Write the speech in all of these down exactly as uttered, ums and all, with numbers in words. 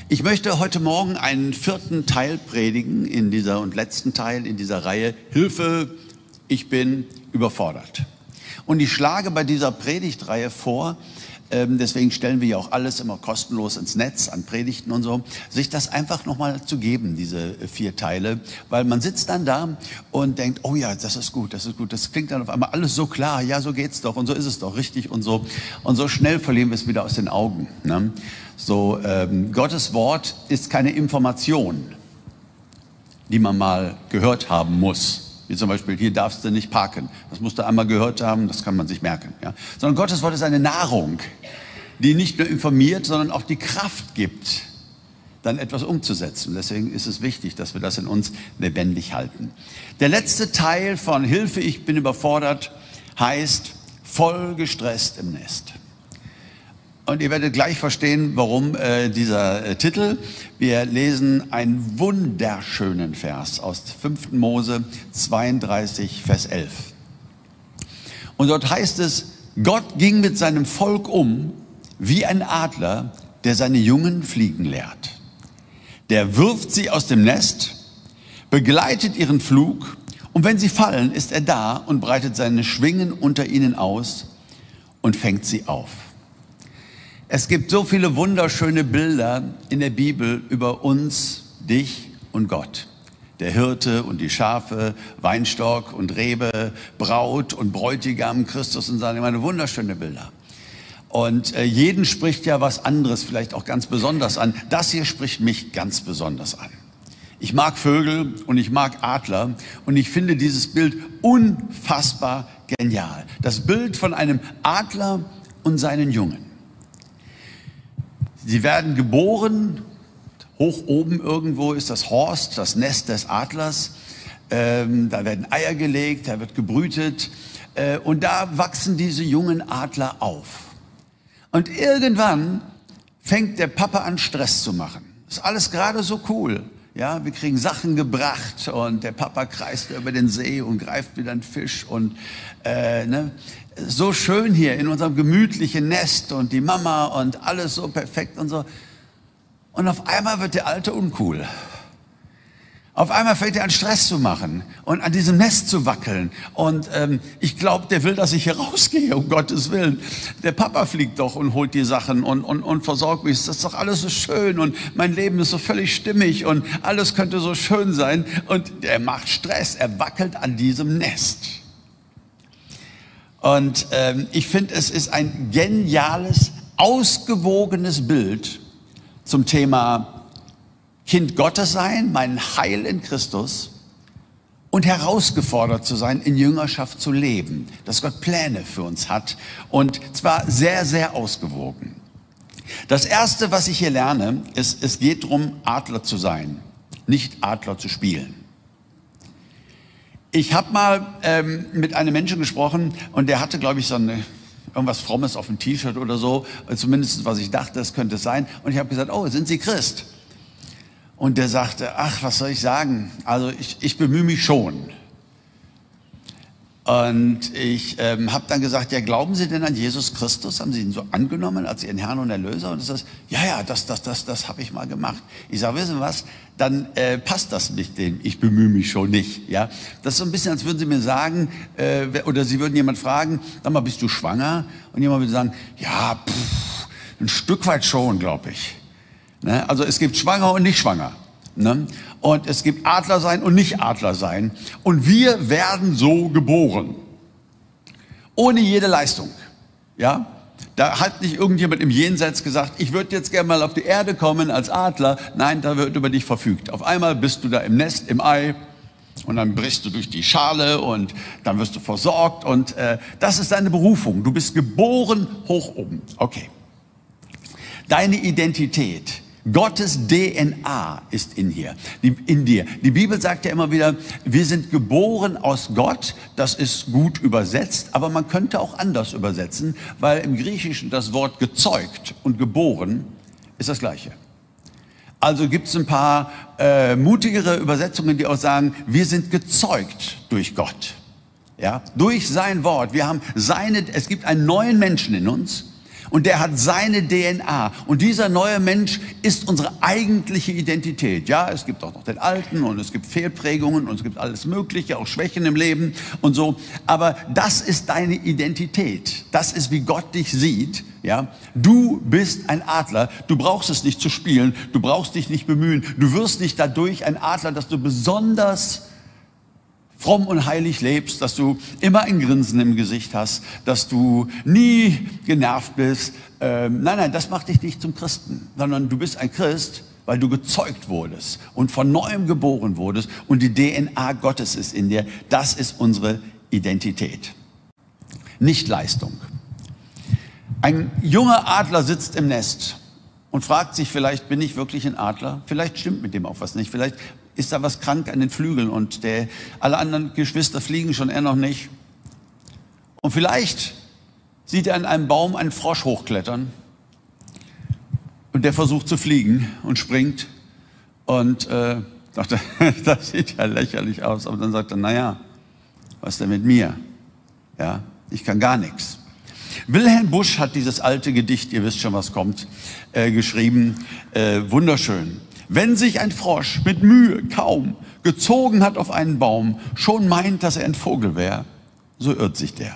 Ich möchte heute Morgen einen vierten Teil predigen in dieser und letzten Teil in dieser Reihe Hilfe, ich bin überfordert. Und ich schlage bei dieser Predigtreihe vor, ähm, deswegen stellen wir ja auch alles immer kostenlos ins Netz an Predigten und so, sich das einfach nochmal zu geben, diese vier Teile, weil man sitzt dann da und denkt, oh ja, das ist gut, das ist gut, das klingt dann auf einmal alles so klar, ja, so geht's doch und so ist es doch richtig und so und so schnell verlieren wir es wieder aus den Augen, ne? So, ähm, Gottes Wort ist keine Information, die man mal gehört haben muss. Wie zum Beispiel, hier darfst du nicht parken. Das musst du einmal gehört haben, das kann man sich merken. Ja? Sondern Gottes Wort ist eine Nahrung, die nicht nur informiert, sondern auch die Kraft gibt, dann etwas umzusetzen. Deswegen ist es wichtig, dass wir das in uns lebendig halten. Der letzte Teil von Hilfe, ich bin überfordert, heißt voll gestresst im Nest. Und ihr werdet gleich verstehen, warum äh, dieser äh, Titel. Wir lesen einen wunderschönen Vers aus fünften Mose zweiunddreißig, Vers elf. Und dort heißt es, Gott ging mit seinem Volk um wie ein Adler, der seine Jungen fliegen lehrt. Der wirft sie aus dem Nest, begleitet ihren Flug und wenn sie fallen, ist er da und breitet seine Schwingen unter ihnen aus und fängt sie auf. Es gibt so viele wunderschöne Bilder in der Bibel über uns, dich und Gott. Der Hirte und die Schafe, Weinstock und Rebe, Braut und Bräutigam, Christus und seine Gemeinde, wunderschöne Bilder. Und äh, jeden spricht ja was anderes, vielleicht auch ganz besonders an. Das hier spricht mich ganz besonders an. Ich mag Vögel und ich mag Adler und ich finde dieses Bild unfassbar genial. Das Bild von einem Adler und seinen Jungen. Sie werden geboren, hoch oben irgendwo ist das Horst, das Nest des Adlers. Ähm, da werden Eier gelegt, da wird gebrütet äh, und da wachsen diese jungen Adler auf. Und irgendwann fängt der Papa an, Stress zu machen. Ist alles gerade so cool. Ja, wir kriegen Sachen gebracht und der Papa kreist über den See und greift wieder einen Fisch und äh, ne? So schön hier in unserem gemütlichen Nest und die Mama und alles so perfekt und so. Und auf einmal wird der Alte uncool. Auf einmal fängt er an, Stress zu machen und an diesem Nest zu wackeln. Und ähm, ich glaube, der will, dass ich hier rausgehe, um Gottes Willen. Der Papa fliegt doch und holt die Sachen und, und, und versorgt mich. Das ist doch alles so schön und mein Leben ist so völlig stimmig und alles könnte so schön sein. Und er macht Stress, er wackelt an diesem Nest. Und ähm, ich finde, es ist ein geniales, ausgewogenes Bild zum Thema Kind Gottes sein, mein Heil in Christus und herausgefordert zu sein, in Jüngerschaft zu leben, dass Gott Pläne für uns hat und zwar sehr, sehr ausgewogen. Das Erste, was ich hier lerne, ist, es geht darum, Adler zu sein, nicht Adler zu spielen. Ich habe mal ähm, mit einem Menschen gesprochen und der hatte, glaube ich, so eine, irgendwas Frommes auf dem T-Shirt oder so, zumindest was ich dachte, das könnte es sein. Und ich habe gesagt, oh, sind Sie Christ? Und der sagte, ach, was soll ich sagen? Also ich, ich bemühe mich schon. Und ich ähm, habe dann gesagt, ja, glauben Sie denn an Jesus Christus? Haben Sie ihn so angenommen als Ihren Herrn und Erlöser? Und er sagt, ja, ja, das, das, das, das habe ich mal gemacht. Ich sage, wissen Sie was? Dann äh, passt das nicht, den ich bemühe mich schon nicht. Ja, das ist so ein bisschen, als würden Sie mir sagen, äh, oder Sie würden jemand fragen, sag mal, bist du schwanger? Und jemand würde sagen, ja, pff, ein Stück weit schon, glaube ich. Ne? Also es gibt schwanger und nicht schwanger. Ne? Und es gibt Adler sein und nicht Adler sein. Und wir werden so geboren. Ohne jede Leistung. Ja? Da hat nicht irgendjemand im Jenseits gesagt, ich würde jetzt gerne mal auf die Erde kommen als Adler. Nein, da wird über dich verfügt. Auf einmal bist du da im Nest, im Ei. Und dann brichst du durch die Schale und dann wirst du versorgt. Und äh, das ist deine Berufung. Du bist geboren hoch oben. Okay. Deine Identität. Gottes D N A ist in, hier, in dir. Die Bibel sagt ja immer wieder, wir sind geboren aus Gott. Das ist gut übersetzt, aber man könnte auch anders übersetzen, weil im Griechischen das Wort gezeugt und geboren ist das Gleiche. Also gibt es ein paar äh, mutigere Übersetzungen, die auch sagen, wir sind gezeugt durch Gott. Ja, durch sein Wort. Wir haben seine, es gibt einen neuen Menschen in uns. Und der hat seine D N A. Und dieser neue Mensch ist unsere eigentliche Identität. Ja, es gibt auch noch den alten und es gibt Fehlprägungen und es gibt alles Mögliche, auch Schwächen im Leben und so. Aber das ist deine Identität. Das ist, wie Gott dich sieht. Ja, du bist ein Adler. Du brauchst es nicht zu spielen. Du brauchst dich nicht bemühen. Du wirst nicht dadurch ein Adler, dass du besonders fromm und heilig lebst, dass du immer ein Grinsen im Gesicht hast, dass du nie genervt bist. Ähm, nein, nein, das macht dich nicht zum Christen, sondern du bist ein Christ, weil du gezeugt wurdest und von Neuem geboren wurdest und die D N A Gottes ist in dir. Das ist unsere Identität. Nicht Leistung. Ein junger Adler sitzt im Nest und fragt sich vielleicht, bin ich wirklich ein Adler? Vielleicht stimmt mit dem auch was nicht. Vielleicht ist da was krank an den Flügeln und der, alle anderen Geschwister fliegen schon, er noch nicht. Und vielleicht sieht er an einem Baum einen Frosch hochklettern und der versucht zu fliegen und springt und äh, dachte, das sieht ja lächerlich aus. Aber dann sagt er, naja, was denn mit mir? Ja, ich kann gar nichts. Wilhelm Busch hat dieses alte Gedicht, ihr wisst schon, was kommt, äh, geschrieben, äh, wunderschön. Wenn sich ein Frosch mit Mühe kaum gezogen hat auf einen Baum, schon meint, dass er ein Vogel wäre, so irrt sich der.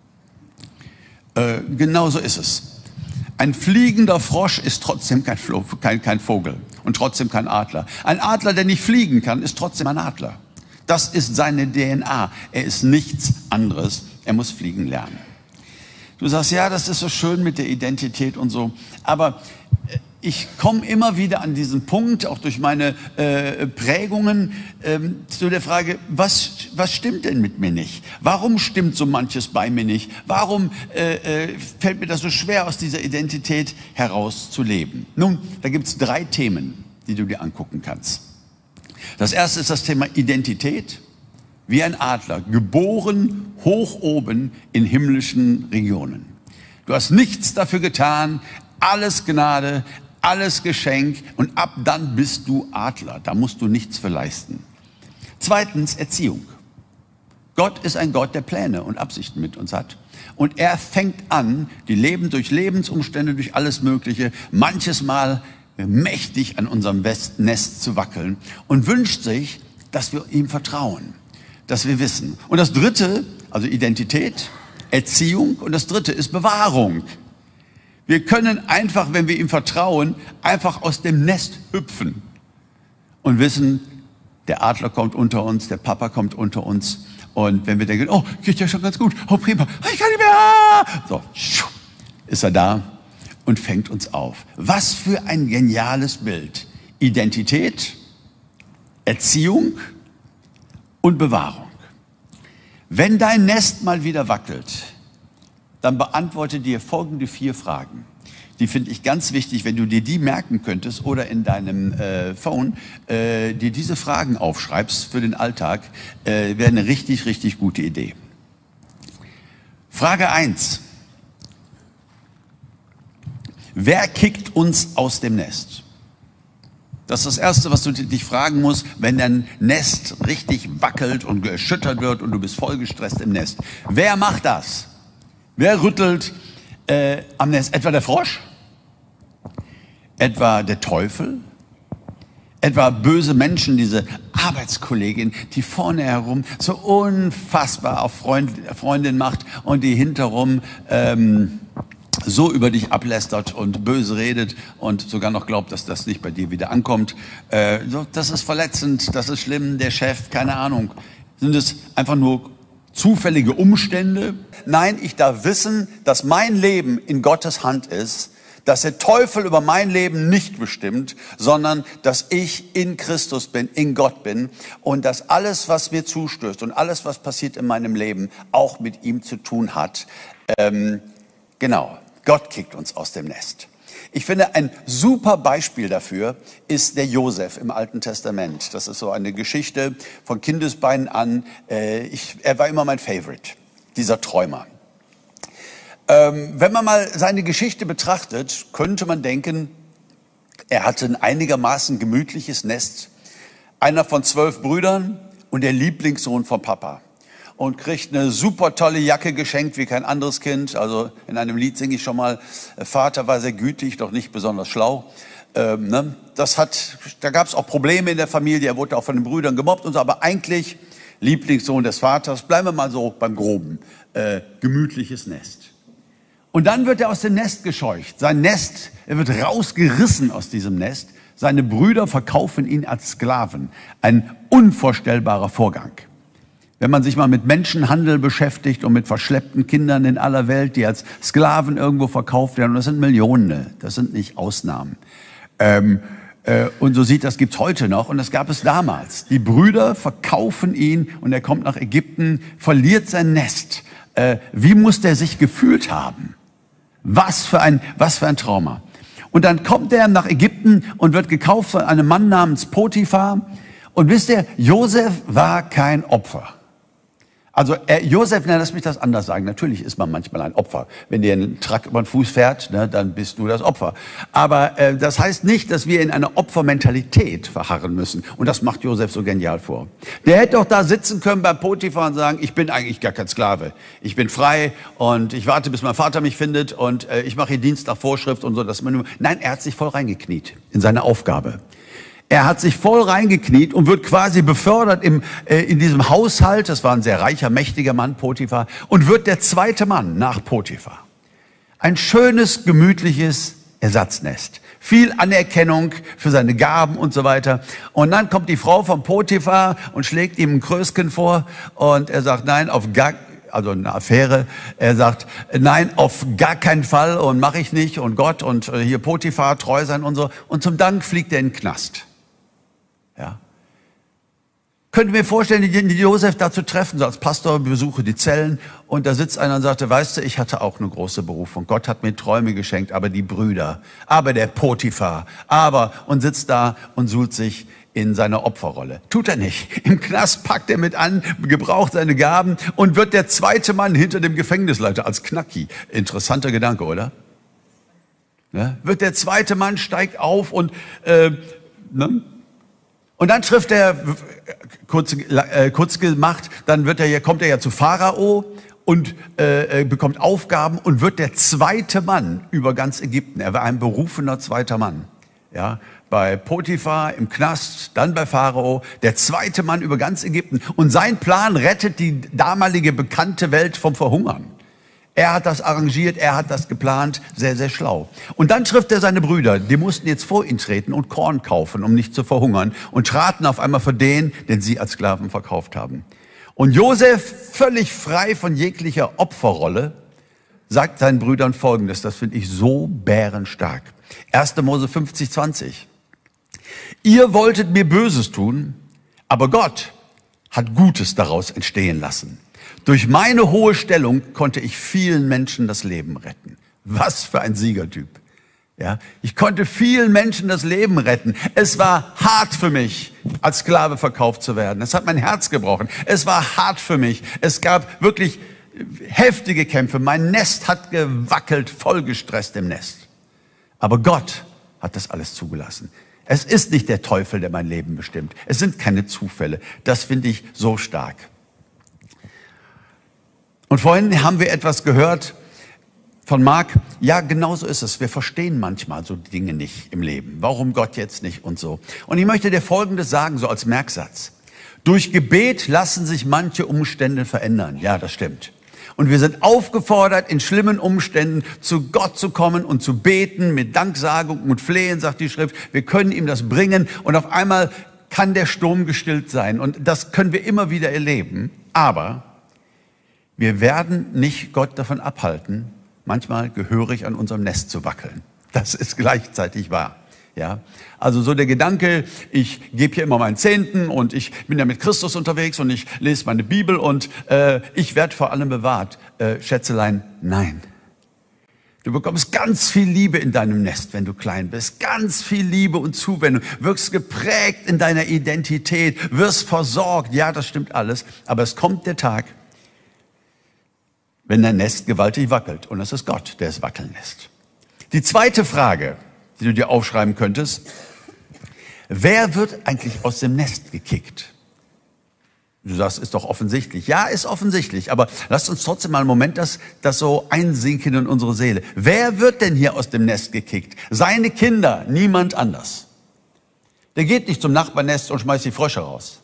Äh, genau so ist es. Ein fliegender Frosch ist trotzdem kein, Flo, kein, kein Vogel und trotzdem kein Adler. Ein Adler, der nicht fliegen kann, ist trotzdem ein Adler. Das ist seine D N A. Er ist nichts anderes. Er muss fliegen lernen. Du sagst, ja, das ist so schön mit der Identität und so, aber ich komme immer wieder an diesen Punkt, auch durch meine äh, Prägungen, ähm, zu der Frage, was, was stimmt denn mit mir nicht? Warum stimmt so manches bei mir nicht? Warum äh, äh, fällt mir das so schwer, aus dieser Identität heraus zu leben? Nun, da gibt es drei Themen, die du dir angucken kannst. Das erste ist das Thema Identität. Wie ein Adler, geboren hoch oben in himmlischen Regionen. Du hast nichts dafür getan, alles Gnade, alles Geschenk und ab dann bist du Adler. Da musst du nichts für leisten. Zweitens, Erziehung. Gott ist ein Gott, der Pläne und Absichten mit uns hat. Und er fängt an, die Leben durch Lebensumstände, durch alles Mögliche, manches Mal mächtig an unserem Nest zu wackeln und wünscht sich, dass wir ihm vertrauen, dass wir wissen. Und das Dritte, also Identität, Erziehung und das Dritte ist Bewahrung. Wir können einfach, wenn wir ihm vertrauen, einfach aus dem Nest hüpfen und wissen, der Adler kommt unter uns, der Papa kommt unter uns. Und wenn wir denken, oh, geht ja schon ganz gut, oh prima, ich kann nicht mehr, so, ist er da und fängt uns auf. Was für ein geniales Bild. Identität, Erziehung und Bewahrung. Wenn dein Nest mal wieder wackelt, dann beantworte dir folgende vier Fragen. Die finde ich ganz wichtig, wenn du dir die merken könntest oder in deinem äh, Phone äh, dir diese Fragen aufschreibst für den Alltag, äh, wäre eine richtig, richtig gute Idee. Frage eins. Wer kickt uns aus dem Nest? Das ist das Erste, was du dich fragen musst, wenn dein Nest richtig wackelt und erschüttert wird und du bist voll gestresst im Nest. Wer macht das? Wer rüttelt äh, am Nest? Etwa der Frosch? Etwa der Teufel? Etwa böse Menschen, diese Arbeitskollegin, die vorne herum so unfassbar auf Freund, Freundin macht und die hinterrum ähm, so über dich ablästert und böse redet und sogar noch glaubt, dass das nicht bei dir wieder ankommt. Äh, so, das ist verletzend, das ist schlimm, der Chef, keine Ahnung. Sind es einfach nur zufällige Umstände? Nein, ich darf wissen, dass mein Leben in Gottes Hand ist, dass der Teufel über mein Leben nicht bestimmt, sondern dass ich in Christus bin, in Gott bin und dass alles, was mir zustößt und alles, was passiert in meinem Leben, auch mit ihm zu tun hat. Ähm, genau, Gott kickt uns aus dem Nest. Ich finde, ein super Beispiel dafür ist der Josef im Alten Testament. Das ist so eine Geschichte von Kindesbeinen an. Äh, ich, er war immer mein Favorite, dieser Träumer. Ähm, wenn man mal seine Geschichte betrachtet, könnte man denken, er hatte ein einigermaßen gemütliches Nest. Einer von zwölf Brüdern und der Lieblingssohn von Papa. und kriegt eine super tolle Jacke geschenkt wie kein anderes Kind. Also in einem Lied singe ich schon mal, Vater war sehr gütig, doch nicht besonders schlau. Ähm, ne? Das hat, da gab es auch Probleme in der Familie, er wurde auch von den Brüdern gemobbt und so, aber eigentlich Lieblingssohn des Vaters, bleiben wir mal so beim Groben, äh, gemütliches Nest. Und dann wird er aus dem Nest gescheucht. Sein Nest, er wird rausgerissen aus diesem Nest. Seine Brüder verkaufen ihn als Sklaven. Ein unvorstellbarer Vorgang. Wenn man sich mal mit Menschenhandel beschäftigt und mit verschleppten Kindern in aller Welt, die als Sklaven irgendwo verkauft werden, und das sind Millionen, das sind nicht Ausnahmen. Ähm, äh, und so sieht das, gibt's heute noch und das gab es damals. Die Brüder verkaufen ihn und er kommt nach Ägypten, verliert sein Nest. Äh, wie muss der sich gefühlt haben? Was für ein, was für ein Trauma. Und dann kommt er nach Ägypten und wird gekauft von einem Mann namens Potiphar. Und wisst ihr, Josef war kein Opfer. Also er, Josef, na, lass mich das anders sagen. Natürlich ist man manchmal ein Opfer. Wenn dir ein Truck über den Fuß fährt, ne, dann bist du das Opfer. Aber äh, das heißt nicht, dass wir in einer Opfermentalität verharren müssen. Und das macht Josef so genial vor. Der hätte doch da sitzen können bei Potiphar und sagen, ich bin eigentlich gar kein Sklave. Ich bin frei und ich warte, bis mein Vater mich findet und äh, ich mache hier Dienst nach Vorschrift und so. Dass man nur Nein, er hat sich voll reingekniet in seine Aufgabe. Er hat sich voll reingekniet und wird quasi befördert im, äh, in diesem Haushalt. Das war ein sehr reicher, mächtiger Mann, Potiphar. Und wird der zweite Mann nach Potiphar. Ein schönes, gemütliches Ersatznest. Viel Anerkennung für seine Gaben und so weiter. Und dann kommt die Frau von Potiphar und schlägt ihm ein Krösken vor. Und er sagt, nein, auf gar also eine Affäre. Er sagt, nein, auf gar keinen Fall und mache ich nicht. Und Gott und äh, hier Potiphar, treu sein und so. Und zum Dank fliegt er in den Knast. Ja. Könnt ihr mir vorstellen, die Josef da zu treffen, so als Pastor besuche die Zellen und da sitzt einer und sagte, weißt du, ich hatte auch eine große Berufung. Gott hat mir Träume geschenkt, aber die Brüder, aber der Potiphar, aber und sitzt da und suhlt sich in seiner Opferrolle. Tut er nicht. Im Knast packt er mit an, gebraucht seine Gaben und wird der zweite Mann hinter dem Gefängnisleiter als Knacki. Interessanter Gedanke, oder? Ne? Wird der zweite Mann, steigt auf und äh, ne? Und dann trifft er, kurz, äh, kurz gemacht, dann wird er, kommt er ja zu Pharao und äh, bekommt Aufgaben und wird der zweite Mann über ganz Ägypten. Er war ein berufener zweiter Mann. Ja, bei Potiphar im Knast, dann bei Pharao, der zweite Mann über ganz Ägypten. Und sein Plan rettet die damalige bekannte Welt vom Verhungern. Er hat das arrangiert, er hat das geplant, sehr, sehr schlau. Und dann trifft er seine Brüder, die mussten jetzt vor ihn treten und Korn kaufen, um nicht zu verhungern, und traten auf einmal für den, den sie als Sklaven verkauft haben. Und Josef, völlig frei von jeglicher Opferrolle, sagt seinen Brüdern Folgendes, das finde ich so bärenstark. erster Mose fünfzig, zwanzig. Ihr wolltet mir Böses tun, aber Gott hat Gutes daraus entstehen lassen. Durch meine hohe Stellung konnte ich vielen Menschen das Leben retten. Was für ein Siegertyp. Ja, ich konnte vielen Menschen das Leben retten. Es war hart für mich, als Sklave verkauft zu werden. Es hat mein Herz gebrochen. Es war hart für mich. Es gab wirklich heftige Kämpfe. Mein Nest hat gewackelt, voll gestresst im Nest. Aber Gott hat das alles zugelassen. Es ist nicht der Teufel, der mein Leben bestimmt. Es sind keine Zufälle. Das finde ich so stark. Und vorhin haben wir etwas gehört von Marc. Ja, genau so ist es. Wir verstehen manchmal so Dinge nicht im Leben. Warum Gott jetzt nicht und so. Und ich möchte dir Folgendes sagen, so als Merksatz. Durch Gebet lassen sich manche Umstände verändern. Ja, das stimmt. Und wir sind aufgefordert, in schlimmen Umständen zu Gott zu kommen und zu beten, mit Danksagung und Flehen, sagt die Schrift. Wir können ihm das bringen und auf einmal kann der Sturm gestillt sein. Und das können wir immer wieder erleben. Aber wir werden nicht Gott davon abhalten, manchmal gehörig an unserem Nest zu wackeln. Das ist gleichzeitig wahr. Ja, also so der Gedanke, ich gebe hier immer meinen Zehnten und ich bin ja mit Christus unterwegs und ich lese meine Bibel und äh, ich werde vor allem bewahrt. Äh, Schätzelein, nein. Du bekommst ganz viel Liebe in deinem Nest, wenn du klein bist. Ganz viel Liebe und Zuwendung. Wirkst geprägt in deiner Identität, wirst versorgt. Ja, das stimmt alles. Aber es kommt der Tag, wenn dein Nest gewaltig wackelt. Und es ist Gott, der es wackeln lässt. Die zweite Frage, die du dir aufschreiben könntest: Wer wird eigentlich aus dem Nest gekickt? Du sagst, ist doch offensichtlich. Ja, ist offensichtlich, aber lasst uns trotzdem mal einen Moment das, das so einsinken in unsere Seele. Wer wird denn hier aus dem Nest gekickt? Seine Kinder, niemand anders. Der geht nicht zum Nachbarnest und schmeißt die Frösche raus.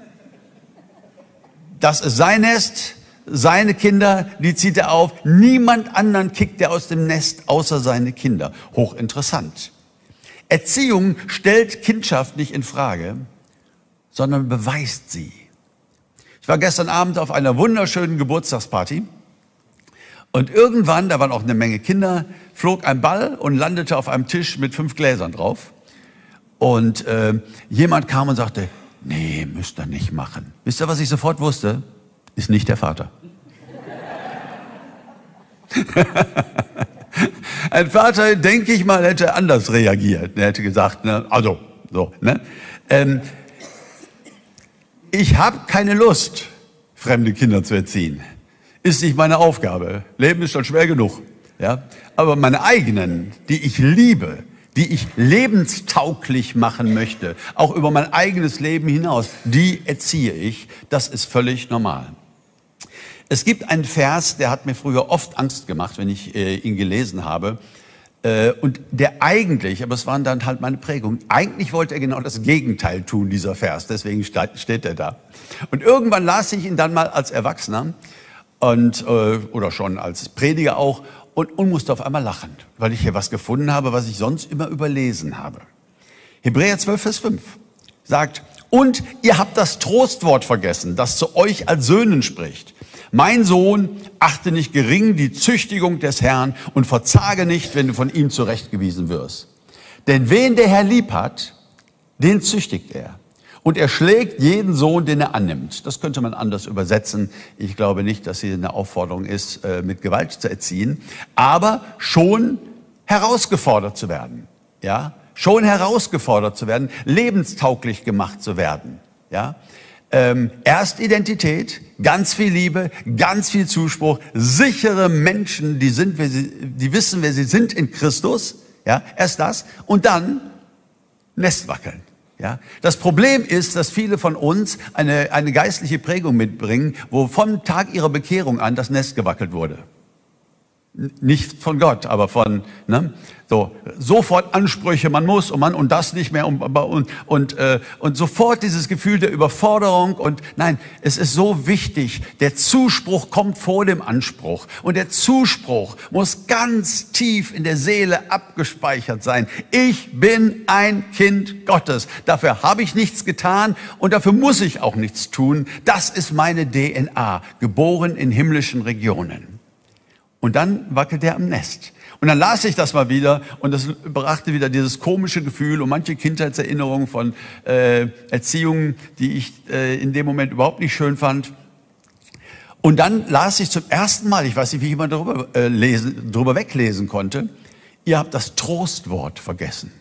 Das ist sein Nest, seine Kinder, die zieht er auf. Niemand anderen kickt er aus dem Nest, außer seine Kinder. Hochinteressant. Erziehung stellt Kindschaft nicht in Frage, sondern beweist sie. Ich war gestern Abend auf einer wunderschönen Geburtstagsparty und irgendwann, da waren auch eine Menge Kinder, flog ein Ball und landete auf einem Tisch mit fünf Gläsern drauf. Und äh, jemand kam und sagte, nee, müsst ihr nicht machen. Wisst ihr, was ich sofort wusste? Ist nicht der Vater. Ein Vater, denke ich mal, hätte anders reagiert. Er hätte gesagt, ne, also, so, ne? Ähm, Ich habe keine Lust, fremde Kinder zu erziehen. Ist nicht meine Aufgabe. Leben ist schon schwer genug. Ja? Aber meine eigenen, die ich liebe, die ich lebenstauglich machen möchte, auch über mein eigenes Leben hinaus, die erziehe ich. Das ist völlig normal. Es gibt einen Vers, der hat mir früher oft Angst gemacht, wenn ich äh, ihn gelesen habe. Äh, und der eigentlich, aber es waren dann halt meine Prägungen, eigentlich wollte er genau das Gegenteil tun, dieser Vers. Deswegen steht er da. Und irgendwann las ich ihn dann mal als Erwachsener und, äh, oder schon als Prediger auch und, und musste auf einmal lachen, weil ich hier was gefunden habe, was ich sonst immer überlesen habe. Hebräer zwölf, Vers fünf sagt, und ihr habt das Trostwort vergessen, das zu euch als Söhnen spricht. Mein Sohn, achte nicht gering die Züchtigung des Herrn und verzage nicht, wenn du von ihm zurechtgewiesen wirst. Denn wen der Herr lieb hat, den züchtigt er. Und er schlägt jeden Sohn, den er annimmt. Das könnte man anders übersetzen. Ich glaube nicht, dass hier eine Aufforderung ist, mit Gewalt zu erziehen, aber schon herausgefordert zu werden. Ja, schon herausgefordert zu werden, lebenstauglich gemacht zu werden. Ja. Ähm, erst Identität, ganz viel Liebe, ganz viel Zuspruch, sichere Menschen, die sind, wer sie, die wissen, wer sie sind in Christus. Ja, erst das und dann Nest wackeln. Ja, das Problem ist, dass viele von uns eine eine geistliche Prägung mitbringen, wo vom Tag ihrer Bekehrung an das Nest gewackelt wurde. Nicht von Gott, aber von, ne, so, sofort Ansprüche, man muss und man und das nicht mehr und, und, und, äh, und sofort dieses Gefühl der Überforderung und nein, es ist so wichtig, der Zuspruch kommt vor dem Anspruch und der Zuspruch muss ganz tief in der Seele abgespeichert sein. Ich bin ein Kind Gottes, dafür habe ich nichts getan und dafür muss ich auch nichts tun. Das ist meine D N A, geboren in himmlischen Regionen. Und dann wackelt er am Nest. Und dann las ich das mal wieder und das brachte wieder dieses komische Gefühl und manche Kindheitserinnerungen von äh, Erziehungen, die ich äh, in dem Moment überhaupt nicht schön fand. Und dann las ich zum ersten Mal, ich weiß nicht, wie ich mal darüber, äh, lesen, darüber weglesen konnte, ihr habt das Trostwort vergessen.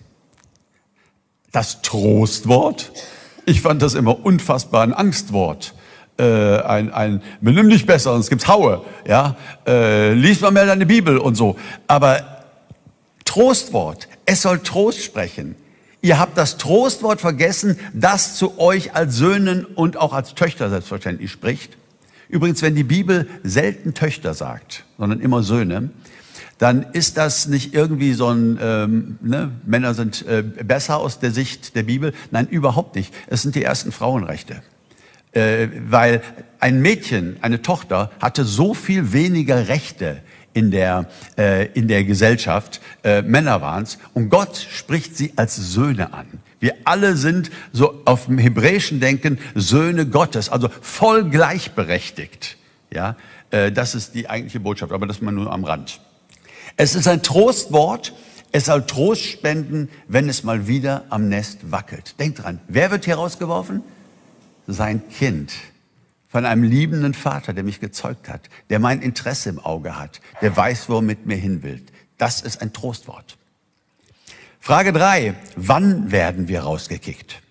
Das Trostwort? Ich fand das immer unfassbar ein Angstwort. Äh, ein, ein, benimm dich besser, sonst gibt's Haue, ja, äh, lies mal mehr deine Bibel und so. Aber Trostwort, es soll Trost sprechen. Ihr habt das Trostwort vergessen, das zu euch als Söhnen und auch als Töchter selbstverständlich spricht. Übrigens, wenn die Bibel selten Töchter sagt, sondern immer Söhne, dann ist das nicht irgendwie so ein, ähm, ne, Männer sind äh, besser aus der Sicht der Bibel. Nein, überhaupt nicht. Es sind die ersten Frauenrechte. Äh, weil ein Mädchen, eine Tochter, hatte so viel weniger Rechte in der, äh, in der Gesellschaft. Äh, Männer waren's. Und Gott spricht sie als Söhne an. Wir alle sind so auf dem hebräischen Denken Söhne Gottes, also voll gleichberechtigt. Ja, äh, das ist die eigentliche Botschaft, aber das mal nur am Rand. Es ist ein Trostwort. Es soll Trost spenden, wenn es mal wieder am Nest wackelt. Denkt dran, wer wird hier rausgeworfen? Sein Kind, von einem liebenden Vater, der mich gezeugt hat, der mein Interesse im Auge hat, der weiß, wo er mit mir hin will. Das ist ein Trostwort. Frage drei. Wann werden wir rausgekickt?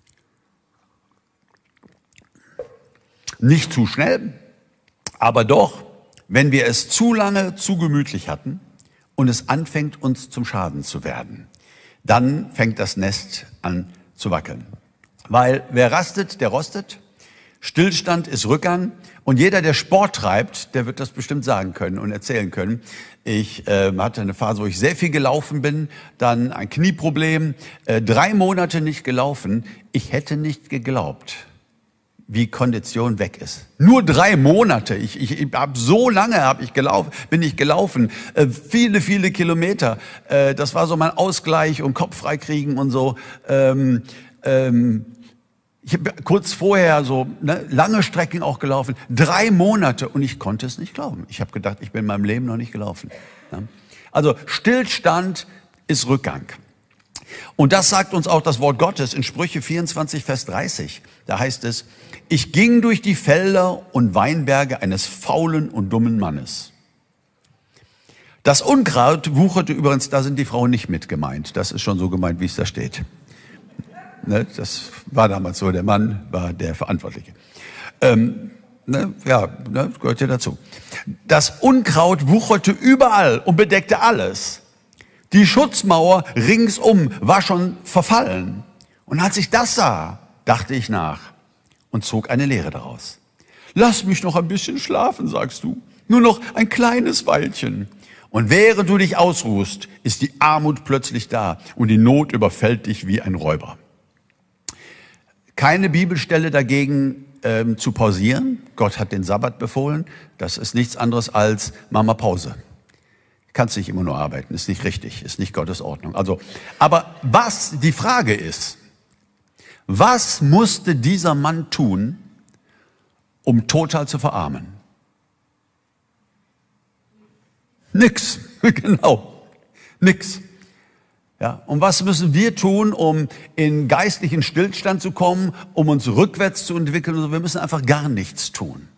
Nicht zu schnell, aber doch, wenn wir es zu lange, zu gemütlich hatten und es anfängt, uns zum Schaden zu werden. Dann fängt das Nest an zu wackeln. Weil wer rastet, der rostet. Stillstand ist Rückgang. Und jeder, der Sport treibt, der wird das bestimmt sagen können und erzählen können. Ich äh, hatte eine Phase, wo ich sehr viel gelaufen bin, dann ein Knieproblem, äh, drei Monate nicht gelaufen. Ich hätte nicht geglaubt, wie Kondition weg ist. Nur drei Monate. Ich, ich, ich habe so lange hab ich gelaufen, bin ich gelaufen, äh, viele, viele Kilometer. Äh, das war so mein Ausgleich und Kopf frei kriegen und so. Ähm, ähm, Ich habe kurz vorher so ne, lange Strecken auch gelaufen, drei Monate, und ich konnte es nicht glauben. Ich habe gedacht, ich bin in meinem Leben noch nicht gelaufen. Ja. Also Stillstand ist Rückgang. Und das sagt uns auch das Wort Gottes in Sprüche vierundzwanzig, Vers dreißig. Da heißt es, ich ging durch die Felder und Weinberge eines faulen und dummen Mannes. Das Unkraut wucherte übrigens, da sind die Frauen nicht mit gemeint. Das ist schon so gemeint, wie es da steht. Ne, das war damals so, der Mann war der Verantwortliche. Ähm, ne, ja, ne, gehört ja dazu. Das Unkraut wucherte überall und bedeckte alles. Die Schutzmauer ringsum war schon verfallen. Und als ich das sah, dachte ich nach und zog eine Lehre daraus. Lass mich noch ein bisschen schlafen, sagst du. Nur noch ein kleines Weilchen. Und während du dich ausruhst, ist die Armut plötzlich da und die Not überfällt dich wie ein Räuber. Keine Bibelstelle dagegen ähm, zu pausieren. Gott hat den Sabbat befohlen. Das ist nichts anderes als mach mal Pause. Kannst nicht immer nur arbeiten, ist nicht richtig, ist nicht Gottes Ordnung. Also, aber was die Frage ist, was musste dieser Mann tun, um total zu verarmen? Nix, genau, nix. Ja, und was müssen wir tun, um in geistlichen Stillstand zu kommen, um uns rückwärts zu entwickeln? Wir müssen einfach gar nichts tun.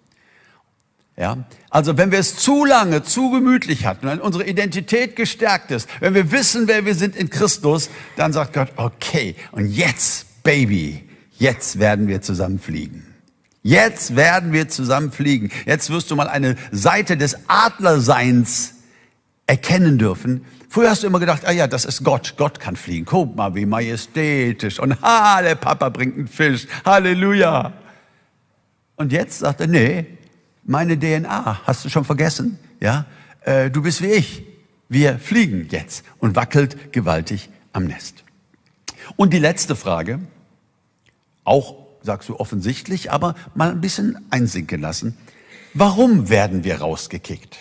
Ja, also wenn wir es zu lange, zu gemütlich hatten, wenn unsere Identität gestärkt ist, wenn wir wissen, wer wir sind in Christus, dann sagt Gott, okay, und jetzt, Baby, jetzt werden wir zusammen fliegen. Jetzt werden wir zusammen fliegen. Jetzt wirst du mal eine Seite des Adlerseins erkennen dürfen. Früher hast du immer gedacht, ah ja, das ist Gott. Gott kann fliegen. Guck mal, wie majestätisch. Und ha, der Papa bringt einen Fisch. Halleluja. Und jetzt sagt er, nee, meine D N A, hast du schon vergessen? Ja, äh, du bist wie ich. Wir fliegen jetzt, und wackelt gewaltig am Nest. Und die letzte Frage, auch, sagst du, offensichtlich, aber mal ein bisschen einsinken lassen. Warum werden wir rausgekickt?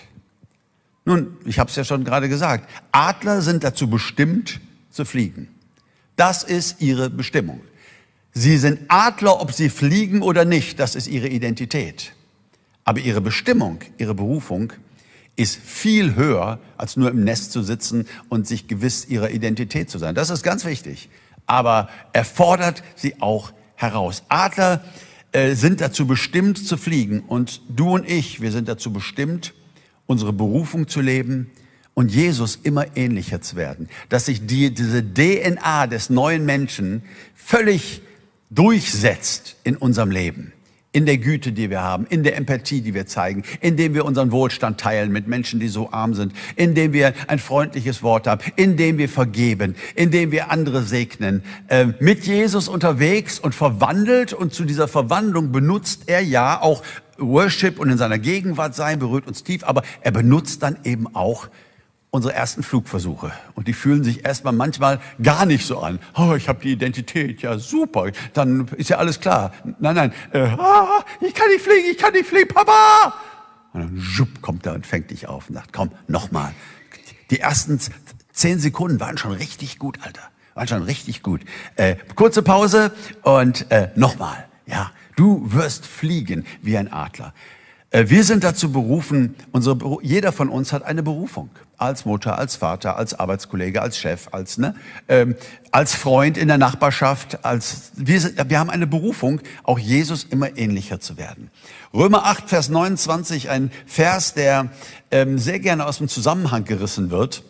Nun, ich habe es ja schon gerade gesagt, Adler sind dazu bestimmt, zu fliegen. Das ist ihre Bestimmung. Sie sind Adler, ob sie fliegen oder nicht, das ist ihre Identität. Aber ihre Bestimmung, ihre Berufung ist viel höher, als nur im Nest zu sitzen und sich gewiss ihrer Identität zu sein. Das ist ganz wichtig. Aber er fordert sie auch heraus. Adler äh, sind dazu bestimmt, zu fliegen. Und du und ich, wir sind dazu bestimmt, unsere Berufung zu leben und Jesus immer ähnlicher zu werden. Dass sich die, diese D N A des neuen Menschen völlig durchsetzt in unserem Leben. In der Güte, die wir haben, in der Empathie, die wir zeigen, indem wir unseren Wohlstand teilen mit Menschen, die so arm sind, indem wir ein freundliches Wort haben, indem wir vergeben, indem wir andere segnen. Äh, mit Jesus unterwegs und verwandelt, und zu dieser Verwandlung benutzt er ja auch Worship und in seiner Gegenwart sein, berührt uns tief, aber er benutzt dann eben auch unsere ersten Flugversuche. Und die fühlen sich erstmal manchmal gar nicht so an. Oh, ich habe die Identität, ja super, dann ist ja alles klar. Nein, nein, äh, ah, ich kann nicht fliegen, ich kann nicht fliegen, Papa! Und dann schupp, kommt er und fängt dich auf und sagt, komm, nochmal. Die ersten zehn Sekunden waren schon richtig gut, Alter. Waren schon richtig gut. Äh, kurze Pause und äh, nochmal. Ja, du wirst fliegen wie ein Adler. Wir sind dazu berufen, unsere, jeder von uns hat eine Berufung. Als Mutter, als Vater, als Arbeitskollege, als Chef, als, ne, ähm, als Freund in der Nachbarschaft. Als, wir, sind, wir haben eine Berufung, auch Jesus immer ähnlicher zu werden. Römer acht, Vers neunundzwanzig, ein Vers, der ähm, sehr gerne aus dem Zusammenhang gerissen wird.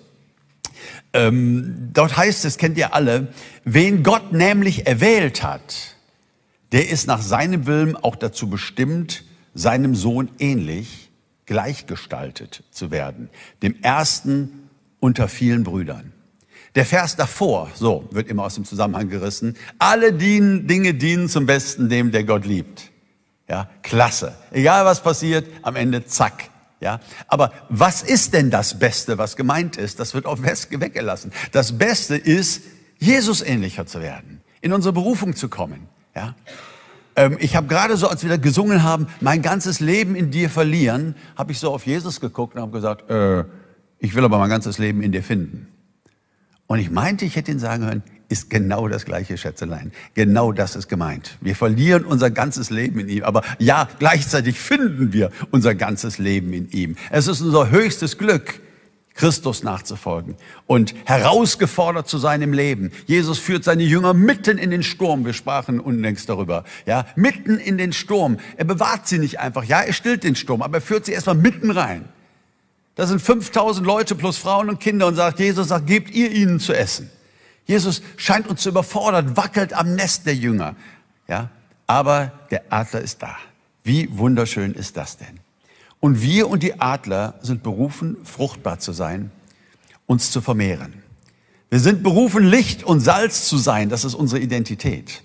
Ähm, dort heißt es, kennt ihr alle, wen Gott nämlich erwählt hat, der ist nach seinem Willen auch dazu bestimmt, seinem Sohn ähnlich gleichgestaltet zu werden, dem Ersten unter vielen Brüdern. Der Vers davor, so wird immer aus dem Zusammenhang gerissen, alle dienen, Dinge dienen zum Besten dem, der Gott liebt. Ja, klasse. Egal was passiert, am Ende zack. Ja, aber was ist denn das Beste, was gemeint ist? Das wird auf West weggelassen. Das Beste ist, Jesus ähnlicher zu werden, in unsere Berufung zu kommen. Ja, ähm, ich habe gerade so, als wir da gesungen haben, mein ganzes Leben in dir verlieren, habe ich so auf Jesus geguckt und habe gesagt, äh, ich will aber mein ganzes Leben in dir finden. Und ich meinte, ich hätte ihn sagen hören, ist genau das gleiche, Schätzelein. Genau das ist gemeint. Wir verlieren unser ganzes Leben in ihm. Aber ja, gleichzeitig finden wir unser ganzes Leben in ihm. Es ist unser höchstes Glück, Christus nachzufolgen und herausgefordert zu sein im Leben. Jesus führt seine Jünger mitten in den Sturm. Wir sprachen unlängst darüber. Ja, mitten in den Sturm. Er bewahrt sie nicht einfach. Ja, er stillt den Sturm, aber er führt sie erstmal mitten rein. Da sind fünftausend Leute plus Frauen und Kinder und sagt, Jesus sagt, gebt ihr ihnen zu essen. Jesus scheint uns zu überfordern, wackelt am Nest der Jünger. Ja, aber der Adler ist da. Wie wunderschön ist das denn? Und wir und die Adler sind berufen, fruchtbar zu sein, uns zu vermehren. Wir sind berufen, Licht und Salz zu sein. Das ist unsere Identität.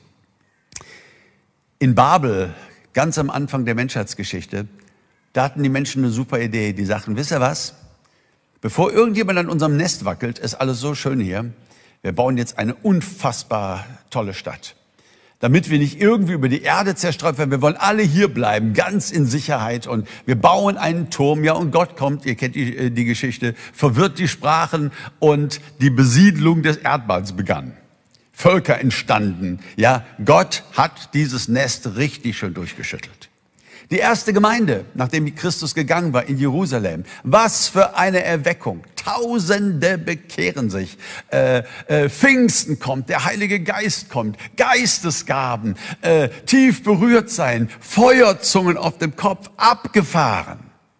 In Babel, ganz am Anfang der Menschheitsgeschichte, da hatten die Menschen eine super Idee. Die sagten, wisst ihr was? Bevor irgendjemand an unserem Nest wackelt, ist alles so schön hier. Wir bauen jetzt eine unfassbar tolle Stadt. Damit wir nicht irgendwie über die Erde zerstreut werden. Wir wollen alle hier bleiben, ganz in Sicherheit. Und wir bauen einen Turm. Ja, und Gott kommt, ihr kennt die, die Geschichte, verwirrt die Sprachen und die Besiedlung des Erdballs begann. Völker entstanden. Ja, Gott hat dieses Nest richtig schön durchgeschüttelt. Die erste Gemeinde, nachdem Christus gegangen war in Jerusalem. Was für eine Erweckung. Tausende bekehren sich. Äh, äh, Pfingsten kommt, der Heilige Geist kommt. Geistesgaben, äh, tief berührt sein. Feuerzungen auf dem Kopf, abgefahren.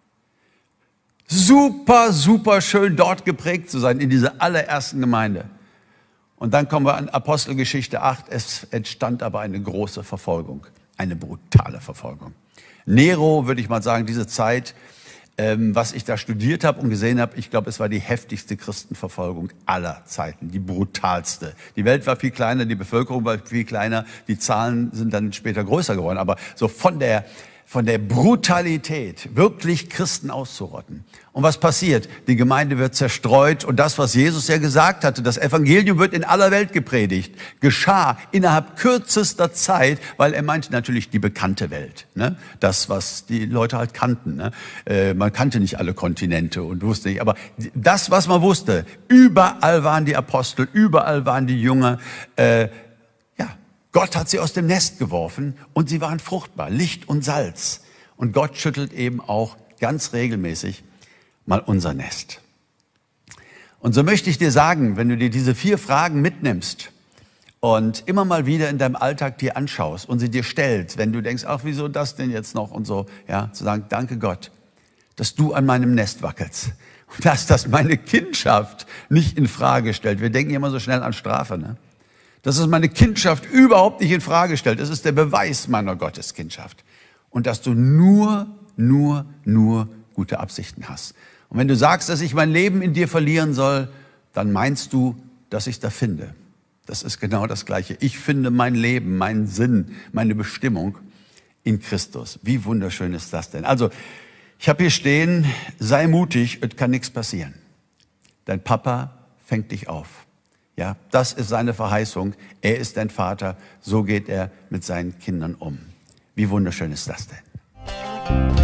Super, super schön dort geprägt zu sein in dieser allerersten Gemeinde. Und dann kommen wir an Apostelgeschichte acht. Es entstand aber eine große Verfolgung. Eine brutale Verfolgung. Nero, würde ich mal sagen, diese Zeit, ähm, was ich da studiert habe und gesehen habe, ich glaube, es war die heftigste Christenverfolgung aller Zeiten, die brutalste. Die Welt war viel kleiner, die Bevölkerung war viel kleiner, die Zahlen sind dann später größer geworden, aber so von der von der Brutalität, wirklich Christen auszurotten. Und was passiert? Die Gemeinde wird zerstreut und das, was Jesus ja gesagt hatte, das Evangelium wird in aller Welt gepredigt, geschah innerhalb kürzester Zeit, weil er meinte natürlich die bekannte Welt, ne? Das, was die Leute halt kannten. Ne? Äh, man kannte nicht alle Kontinente und wusste nicht, aber das, was man wusste, überall waren die Apostel, überall waren die Jünger, äh, Gott hat sie aus dem Nest geworfen und sie waren fruchtbar, Licht und Salz. Und Gott schüttelt eben auch ganz regelmäßig mal unser Nest. Und so möchte ich dir sagen, wenn du dir diese vier Fragen mitnimmst und immer mal wieder in deinem Alltag dir anschaust und sie dir stellst, wenn du denkst, ach, wieso das denn jetzt noch und so, ja, zu sagen, danke Gott, dass du an meinem Nest wackelst und dass das meine Kindschaft nicht in Frage stellt. Wir denken immer so schnell an Strafe, ne? Dass es meine Kindschaft überhaupt nicht in Frage stellt. Das ist der Beweis meiner Gotteskindschaft. Und dass du nur, nur, nur gute Absichten hast. Und wenn du sagst, dass ich mein Leben in dir verlieren soll, dann meinst du, dass ich da finde. Das ist genau das Gleiche. Ich finde mein Leben, meinen Sinn, meine Bestimmung in Christus. Wie wunderschön ist das denn? Also, ich habe hier stehen, sei mutig, es kann nichts passieren. Dein Papa fängt dich auf. Ja, das ist seine Verheißung. Er ist dein Vater. So geht er mit seinen Kindern um. Wie wunderschön ist das denn?